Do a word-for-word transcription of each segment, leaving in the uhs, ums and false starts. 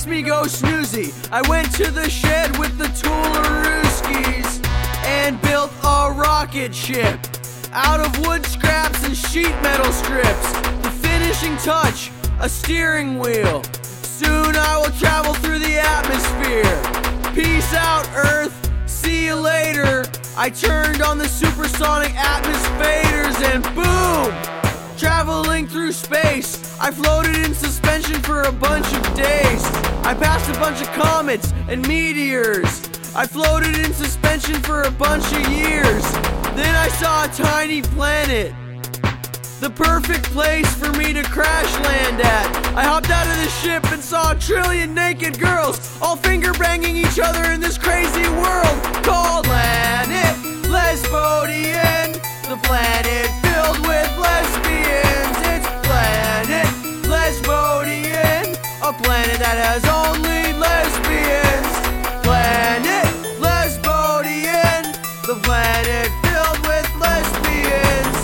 makes me go snoozy. I went to the shed with the Tularuskis and built a rocket ship out of wood scraps and sheet metal strips. The finishing touch, a steering wheel. Soon I will travel through the atmosphere. Peace out, Earth. See you later. I turned on the supersonic atmospheres and boom! Traveling through space, I floated in suspension for a bunch of days. I passed a bunch of comets and meteors. I floated in suspension for a bunch of years. Then I saw a tiny planet, the perfect place for me to crash land at. I hopped out of the ship and saw a trillion naked girls, all finger banging each other in this crazy world called Planet Lesbodian. The planet filled with lesbians. It's Planet Lesbodian, a planet that has only lesbians. Planet Lesbodian, the planet filled with lesbians.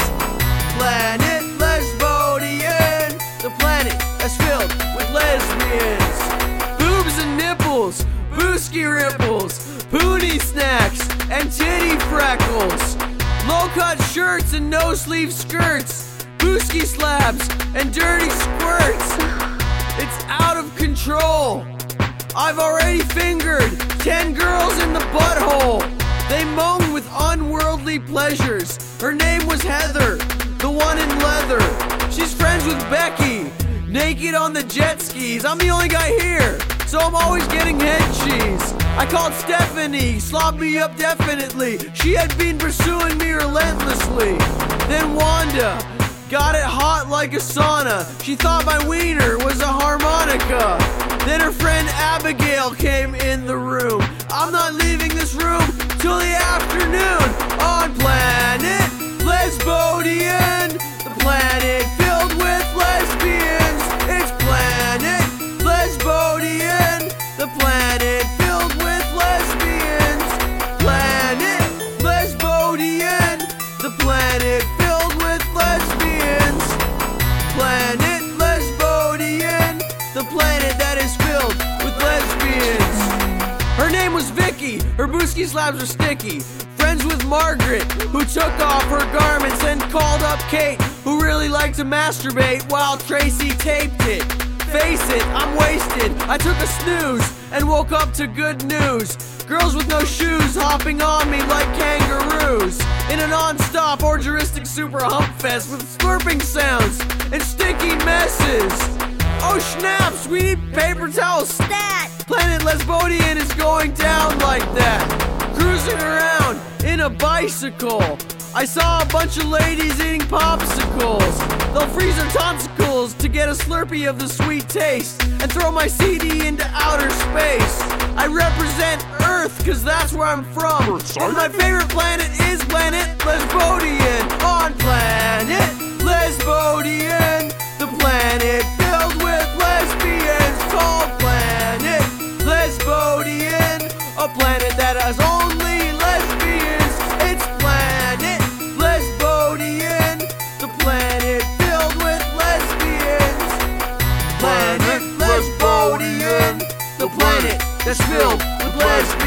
Planet Lesbodian, the planet that's filled with lesbians. Boobs and nipples, booski ripples, booty snacks and titty freckles, low-cut shirts and no-sleeve skirts, booski slabs and dirty squirts. It's out of control. I've already fingered ten girls in the butthole. They moan with unworldly pleasures. Her name was Heather, the one in leather. She's friends with Becky, naked on the jet skis. I'm the only guy here, so I'm always getting head cheese. I called Stephanie, slobbed me up definitely. She had been pursuing me relentlessly. Then Wanda got it hot like a sauna. She thought my wiener was a harmonica. Then her friend Abigail came in the room. I'm not leaving this room till the afternoon. On Planet Lesbodian, the planet filled with lesbians. It's Planet Lesbodian, the planet filled with lesbians. Planet Lesbodian, the planet filled with lesbians. Planet Lesbodian, the planet that is filled with lesbians. Her name was Vicky, her booski slabs were sticky. Friends with Margaret, who took off her garments and called up Kate, who really liked to masturbate while Tracy taped it. Face it, I'm wasted. I took a snooze and woke up to good news. Girls with no shoes hopping on me like kangaroos in a non-stop orgiastic super hump fest with slurping sounds and sticky messes. Oh snaps, we need paper towels stat. Planet Lesbodian is going down like that. Cruising around in a bicycle, I saw a bunch of ladies eating popsicles. They'll freeze their tonsicles to get a Slurpee of the sweet taste and throw my C D into outer space. I represent Earth cause that's where I'm from. And my favorite planet is Planet Lesbodian. On Planet Lesbodian, the planet filled with lesbians called Planet Lesbodian, a planet that has only lesbians. It's Planet Lesbodian, the planet filled with lesbians. Planet Lesbodian, the planet that's filled with lesbians.